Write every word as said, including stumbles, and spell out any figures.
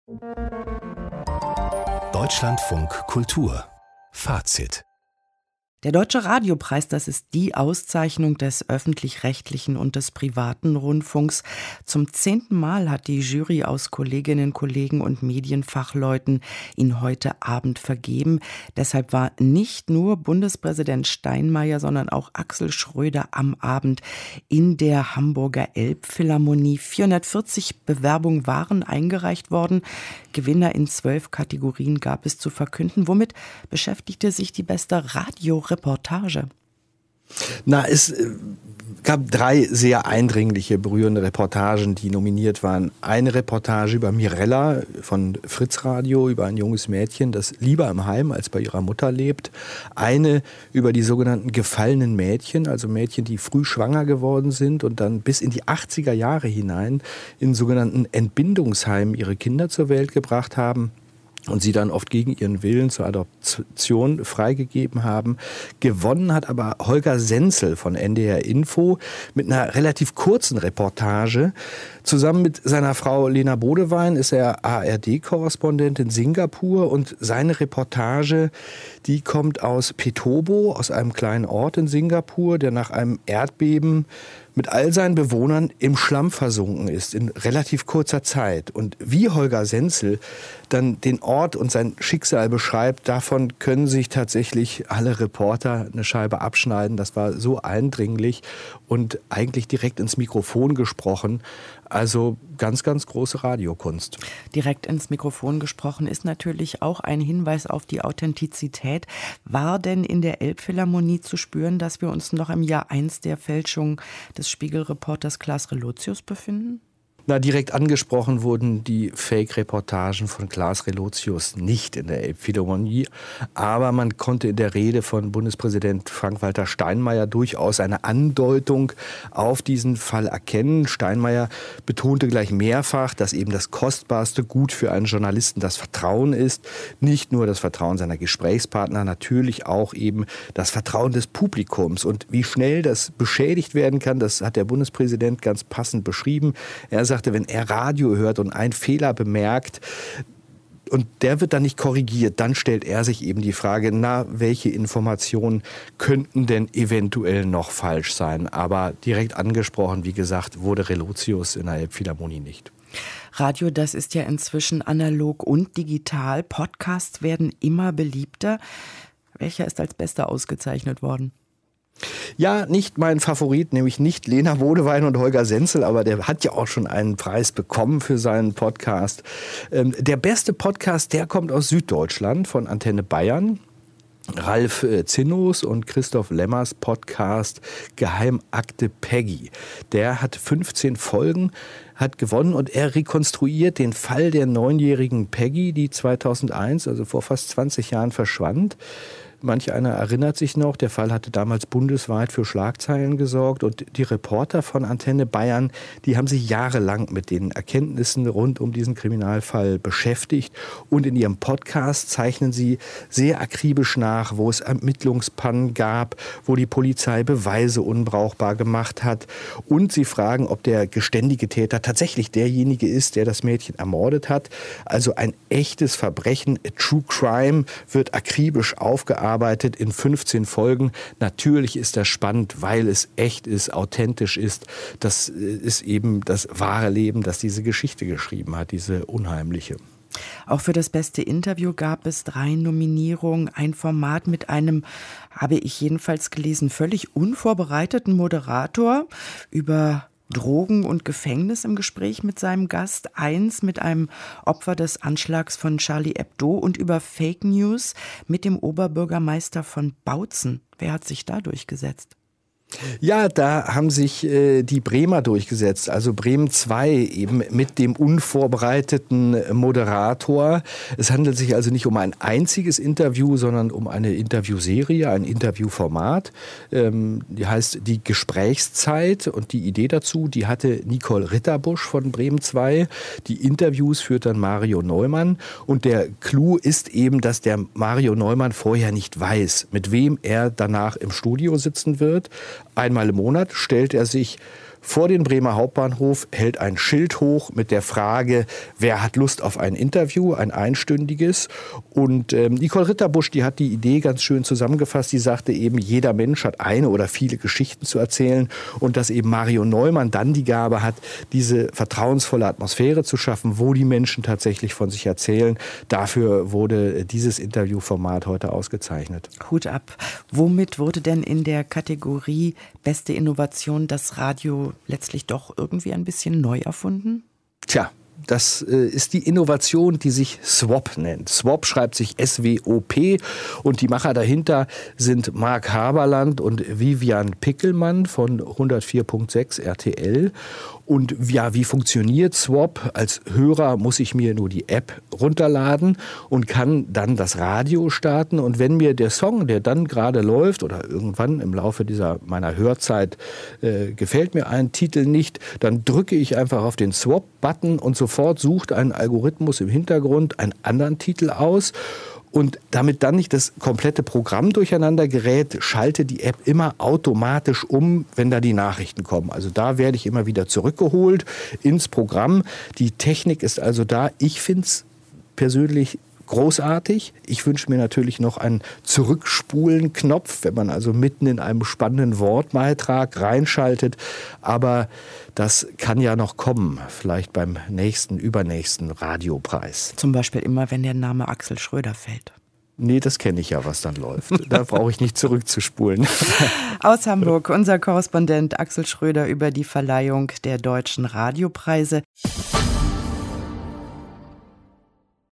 Deutschlandfunk Kultur Fazit. Der Deutsche Radiopreis, das ist die Auszeichnung des öffentlich-rechtlichen und des privaten Rundfunks. Zum zehnten Mal hat die Jury aus Kolleginnen, Kollegen und Medienfachleuten ihn heute Abend vergeben. Deshalb war nicht nur Bundespräsident Steinmeier, sondern auch Axel Schröder am Abend in der Hamburger Elbphilharmonie. vierhundertvierzig Bewerbungen waren eingereicht worden. Gewinner in zwölf Kategorien gab es zu verkünden. Womit beschäftigte sich die beste Radioreportage? Na, es gab drei sehr eindringliche, berührende Reportagen, die nominiert waren. Eine Reportage über Mirella von Fritz Radio, über ein junges Mädchen, das lieber im Heim als bei ihrer Mutter lebt. Eine über die sogenannten gefallenen Mädchen, also Mädchen, die früh schwanger geworden sind und dann bis in die achtziger Jahre hinein in sogenannten Entbindungsheimen ihre Kinder zur Welt gebracht haben und sie dann oft gegen ihren Willen zur Adoption freigegeben haben. Gewonnen hat aber Holger Senzel von N D R Info mit einer relativ kurzen Reportage. Zusammen mit seiner Frau Lena Bodewein ist er A R D-Korrespondent in Singapur und seine Reportage, die kommt aus Petobo, aus einem kleinen Ort in Singapur, der nach einem Erdbeben mit all seinen Bewohnern im Schlamm versunken ist, in relativ kurzer Zeit. Und wie Holger Senzel dann den Ort und sein Schicksal beschreibt, davon können sich tatsächlich alle Reporter eine Scheibe abschneiden. Das war so eindringlich und eigentlich direkt ins Mikrofon gesprochen. Also ganz, ganz große Radiokunst. Direkt ins Mikrofon gesprochen ist natürlich auch ein Hinweis auf die Authentizität. War denn in der Elbphilharmonie zu spüren, dass wir uns noch im Jahr eins der Fälschung des Spiegelreporters Klaas Relotius befinden? Na, direkt angesprochen wurden die Fake-Reportagen von Klaas Relotius nicht in der Elbphilharmonie. Aber man konnte in der Rede von Bundespräsident Frank-Walter Steinmeier durchaus eine Andeutung auf diesen Fall erkennen. Steinmeier betonte gleich mehrfach, dass eben das kostbarste Gut für einen Journalisten das Vertrauen ist. Nicht nur das Vertrauen seiner Gesprächspartner, natürlich auch eben das Vertrauen des Publikums. Und wie schnell das beschädigt werden kann, das hat der Bundespräsident ganz passend beschrieben. Er sagte, wenn er Radio hört und einen Fehler bemerkt und der wird dann nicht korrigiert, dann stellt er sich eben die Frage, na, welche Informationen könnten denn eventuell noch falsch sein? Aber direkt angesprochen, wie gesagt, wurde Relotius in der Elbphilharmonie nicht. Radio, das ist ja inzwischen analog und digital. Podcasts werden immer beliebter. Welcher ist als bester ausgezeichnet worden? Ja, nicht mein Favorit, nämlich nicht Lena Bodewein und Holger Senzel, aber der hat ja auch schon einen Preis bekommen für seinen Podcast. Ähm, der beste Podcast, der kommt aus Süddeutschland von Antenne Bayern. Ralf Zinnos und Christoph Lemmers Podcast Geheimakte Peggy. Der hat fünfzehn Folgen, hat gewonnen und er rekonstruiert den Fall der neunjährigen Peggy, die zweitausendeins, also vor fast zwanzig Jahren, verschwand. Manch einer erinnert sich noch, der Fall hatte damals bundesweit für Schlagzeilen gesorgt und die Reporter von Antenne Bayern, die haben sich jahrelang mit den Erkenntnissen rund um diesen Kriminalfall beschäftigt und in ihrem Podcast zeichnen sie sehr akribisch nach, wo es Ermittlungspannen gab, wo die Polizei Beweise unbrauchbar gemacht hat und sie fragen, ob der geständige Täter tatsächlich derjenige ist, der das Mädchen ermordet hat. Also ein echtes Verbrechen, a True Crime, wird akribisch aufgearbeitet in fünfzehn Folgen. Natürlich ist das spannend, weil es echt ist, authentisch ist. Das ist eben das wahre Leben, das diese Geschichte geschrieben hat, diese unheimliche. Auch für das beste Interview gab es drei Nominierungen. Ein Format mit einem, habe ich jedenfalls gelesen, völlig unvorbereiteten Moderator über Drogen und Gefängnis im Gespräch mit seinem Gast, eins mit einem Opfer des Anschlags von Charlie Hebdo und über Fake News mit dem Oberbürgermeister von Bautzen. Wer hat sich da durchgesetzt? Ja, da haben sich äh, die Bremer durchgesetzt, also Bremen zwei eben mit dem unvorbereiteten Moderator. Es handelt sich also nicht um ein einziges Interview, sondern um eine Interviewserie, ein Interviewformat. Ähm, die heißt Die Gesprächszeit und die Idee dazu, die hatte Nicole Ritterbusch von Bremen zwei. Die Interviews führt dann Mario Neumann und der Clou ist eben, dass der Mario Neumann vorher nicht weiß, mit wem er danach im Studio sitzen wird. Einmal im Monat stellt er sich vor den Bremer Hauptbahnhof, hält ein Schild hoch mit der Frage, wer hat Lust auf ein Interview, ein einstündiges. Und ähm, Nicole Ritterbusch, die hat die Idee ganz schön zusammengefasst. Die sagte eben, jeder Mensch hat eine oder viele Geschichten zu erzählen und dass eben Mario Neumann dann die Gabe hat, diese vertrauensvolle Atmosphäre zu schaffen, wo die Menschen tatsächlich von sich erzählen. Dafür wurde dieses Interviewformat heute ausgezeichnet. Hut ab. Womit wurde denn in der Kategorie Beste Innovation das Radio letztlich doch irgendwie ein bisschen neu erfunden? Tja, das äh, ist die Innovation, die sich Swop nennt. Swop schreibt sich S W O P und die Macher dahinter sind Mark Haberland und Vivian Pickelmann von hundertvier Komma sechs R T L. Und ja, wie funktioniert Swop? Als Hörer muss ich mir nur die App runterladen und kann dann das Radio starten. Und wenn mir der Song, der dann gerade läuft oder irgendwann im Laufe dieser meiner Hörzeit äh, gefällt mir ein Titel nicht, dann drücke ich einfach auf den Swap-Button und sofort sucht ein Algorithmus im Hintergrund einen anderen Titel aus. Und damit dann nicht das komplette Programm durcheinander gerät, schalte die App immer automatisch um, wenn da die Nachrichten kommen. Also da werde ich immer wieder zurückgeholt ins Programm. Die Technik ist also da. Ich finde es persönlich großartig. Ich wünsche mir natürlich noch einen Zurückspulen-Knopf, wenn man also mitten in einem spannenden Wortbeitrag reinschaltet. Aber das kann ja noch kommen, vielleicht beim nächsten, übernächsten Radiopreis. Zum Beispiel immer, wenn der Name Axel Schröder fällt. Nee, das kenne ich ja, was dann läuft. Da brauche ich nicht zurückzuspulen. Aus Hamburg, unser Korrespondent Axel Schröder über die Verleihung der Deutschen Radiopreise.